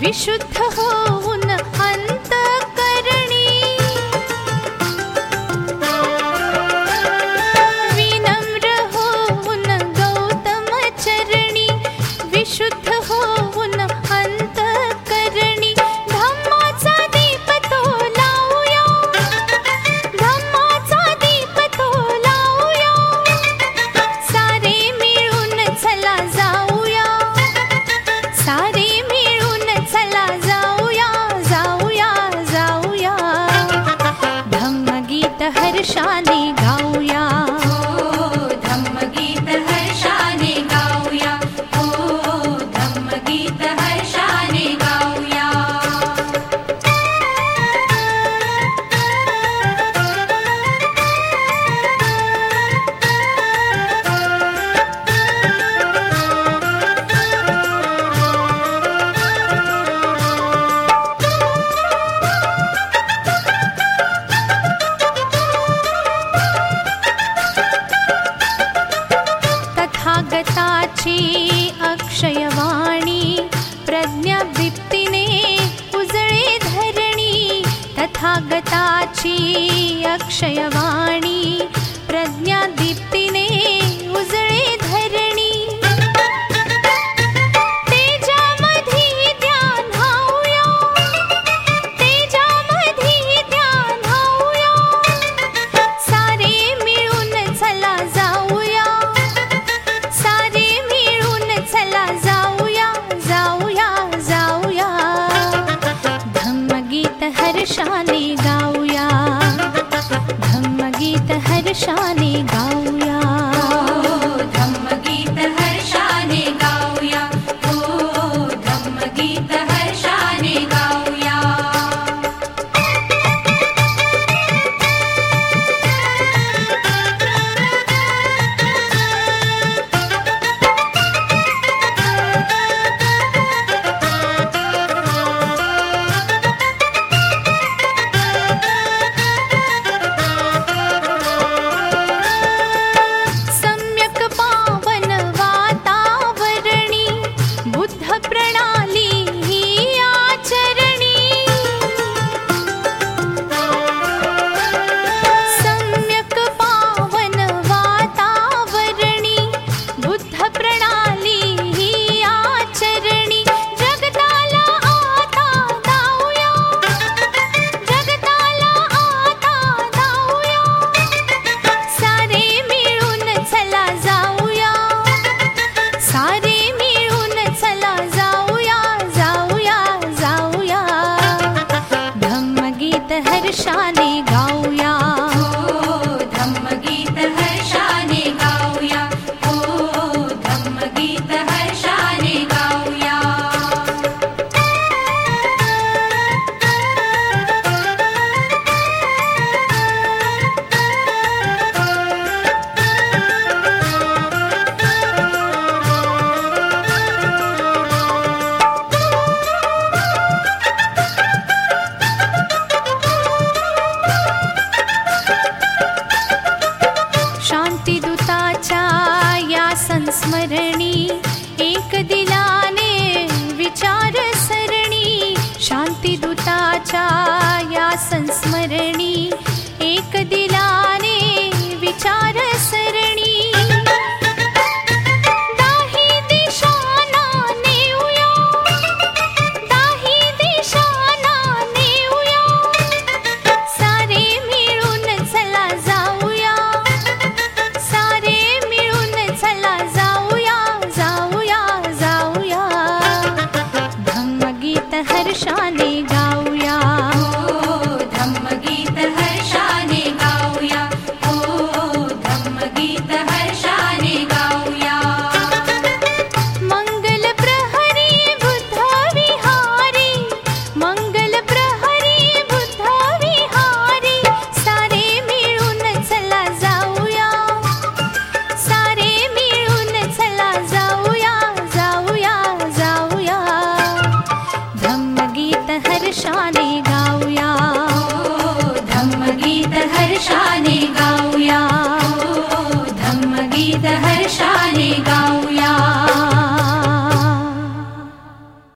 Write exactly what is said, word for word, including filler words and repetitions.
विशुद्ध होऊन अंतःकरणी, विनम्र होऊन गौतम चरणी, विशुद्ध होऊन अंतःकरणी धम्माचा दीप तो लावूया, धम्माचा दीप तो लावूया, सारे मिळून चला जाऊया, सारे मिळून चला जाऊया, जाऊया, जाऊया, धम्मगीत हर्षाने गाऊया, धम्मगीत हर्षाने गाऊया, हो धम्मगीत हर्षाने गाऊया. तथागताची अक्षयवाणी प्रज्ञादीप्तीने उजळे धरणी, तथागताची अक्षयवाणी प्रज्ञादीप्तीने उजळे धरणी, तेजामधी ध्यान हाऊया, तेजामधी ध्यान हाऊया, सारे मिळून चला जाऊया, सारे मिळून चला जाऊया, जाऊया, जाऊया, धम्मगीत हर्षाने गाऊया, धम्मगीत हर्षाने गाऊया, धम्मगीत हर्षाने गाऊया, हो धम्मगीत हर्षाने गाऊया. सम्यक पावन वातावरणी बुद्ध प्रणाली ही आचरणी, सम्यक पावन वातावरणी बुद्ध प्रणाली ही आचरणी, जगताला आता दाऊया, जगताला आता दाऊया, सारे मिळून चला जाऊया, सारे मिळून चला जाऊया, जाऊया, जाऊया, धम्मगीत हर्षाने गाऊया, हो धम्मगीत हर्षाने गाऊया, हो धम्मगीत हर्षाने गाऊया. शांतिदूताच्या या संस्मरणी एक दिलाने विचार सरणी, शांतिदूताच्या या संस्मरणी एक दिलाने विचार सरणी, दाही दिशांना नेऊया, दाही दिशांना नेऊया, सारे मिळून चला जाऊया, सारे मिळून चला जाऊया, जाऊया, जाऊया, धम्मगीत हर्षाने गाऊया, हो धम्मगीत हर्षाने गाऊया, हो धम्मगीत हर्षाने गाऊया. मंगल प्रहरी बुद्ध विहारी, मंगल प्रहरी बुद्ध विहारी, सारे मिळून चला जाऊया, सारे मिळून चला जाऊया, जाऊया, जाऊया, धम्मगीत हर्षाने गाऊया, हो धम्मगीत हर्षाने गाऊया, हो धम्मगीत हर्षाने गाऊया.